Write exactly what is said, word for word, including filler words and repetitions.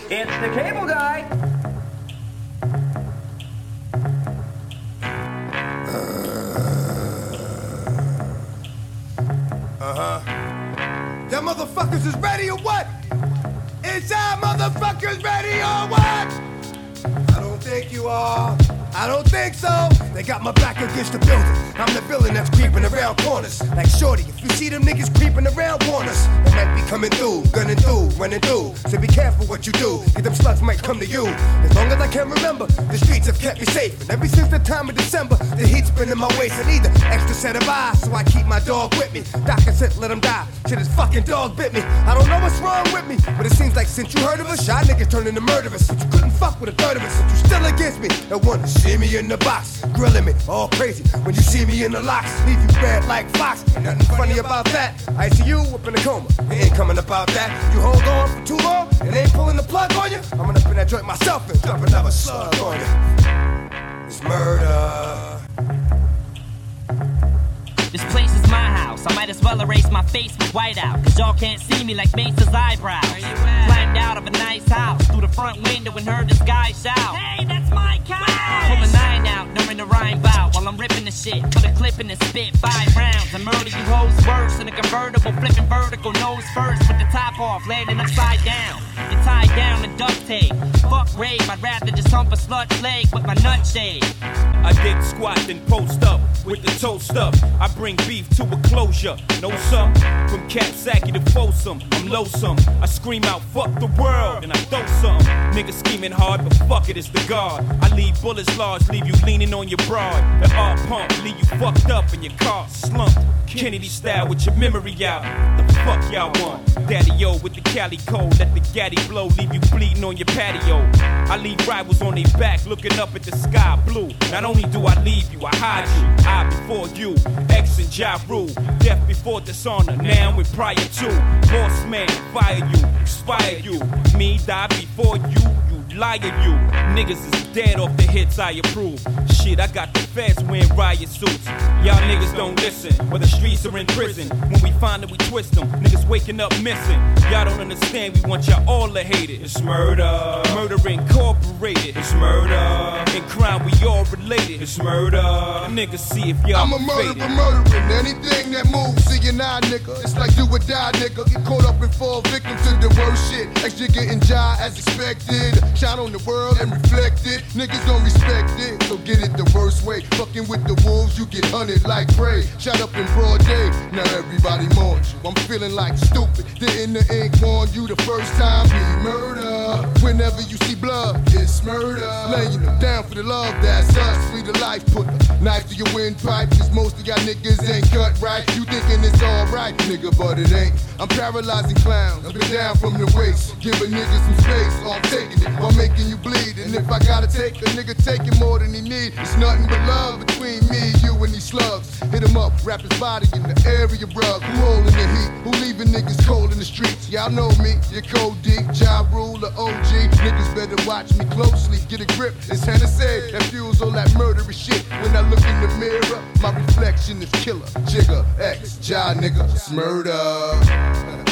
It's the Cable Guy. Uh-huh. Y'all motherfuckers is ready or what? Is y'all motherfuckers ready or what? I don't think you are. I don't think so. They got my back against the building. I'm the villain that's creeping around corners. Like Shorty, if you see them niggas creeping around corners, they might be coming through, gunning through, running through. So be careful what you do, cause them slugs might come to you. As long as I can remember, the streets have kept me safe. And ever since the time of December, the heat's been in my waist. I need an extra set of eyes, so I keep my dog with me. Doctor said let him die, shit his fucking dog bit me. I don't know what's wrong with me, but it seems like since you heard of us, y'all niggas turned into murderers. But you couldn't fuck with a third of us, but you still against me. They wanna see me in the box, grilling me, all crazy. When you see me in the locks, leave you red like Fox. Ain't nothing funny about that. I see you up in a coma, it ain't coming about that. You hold on for too long, and they ain't pulling the plug on you. I'm gonna up in that joint myself and drop another slug on you. It's murder. This place is my house, I might as well erase my face with white out, cause y'all can't see me like Mace's eyebrows. Climbed out of a nice house, through the front window and heard this guy shout, hey, that's my couch! Pull a nine out during the rhyme bout, while I'm ripping the shit, put a clip in and spit five rounds. I murder you hoes worse in a convertible, flipping vertical, nose first, with the top off, landing upside down. You're tied down in duct tape. Fuck rape, I'd rather just hump a slut's leg with my nut shade. I did squat then post up with the toast up. I bring beef to a closure. Know some? From Capsaki to Folsom, I'm loathsome. I scream out, fuck the world, and I throw some. Niggas scheming hard, but fuck it, it's the guard. I leave bullets large, leave you leaning on your broad. The art pump, leave you fucked up in your car slumped. Kennedy style with your memory out. The fuck y'all want? Daddy-o with the Cali code, let the gaddy blow, leave you bleeding on your patio. I leave rivals on their back, looking up at the sky blue. Not only do I leave you, I hide you. I before you, X and Ja Rule. Death before dishonor, now and prior to. Boss man, fire you, expire you. Me die before you, you liar you. Niggas is dead off the hits I approve. Shit, I got the feds wearing riot suits. Y'all niggas don't listen, where the streets are in prison. When we find it, we twist them. Niggas waking up missing. Y'all don't understand, we want y'all all to hate it. It's murder. Murder incorporated. It's murder. In crime, we all related. It's murder. Niggas see if y'all I'm a murderer, murdering anything that moves. See you now, nigga. It's like do or die, nigga. Get caught up and fall victim to the worst shit. Extra getting ja as expected. Shine on the world and reflect it. Niggas don't respect it, so get it the worst way. Fucking with the wolves, you get hunted like prey. Shot up in broad day, now everybody mourns you. I'm feeling like stupid. Didn't the ink warn you the first time? Be murder. Whenever you see blood, it's murder. Laying them down for the love, that's us. Free the life, put a knife to your windpipe. Cause most of y'all niggas ain't cut right. You thinking it's alright, nigga, but it ain't. I'm paralyzing clowns, I've been down from the waist. Give a nigga some space, so I'm taking it while making you bleed. And if I gotta take a nigga taking more than he need, it's nothing but love between me, you, and these slugs. Hit him up, wrap his body in the area rug. Who holding the heat? Who leaving niggas cold in the streets? Y'all know me, your code deep, Ja Rule, the O G. Niggas better watch me closely, get a grip. It's Hennessy that fuels all that murderous shit. When I look in the mirror, my reflection is killer. Jigga, X, Ja nigga, it's murder.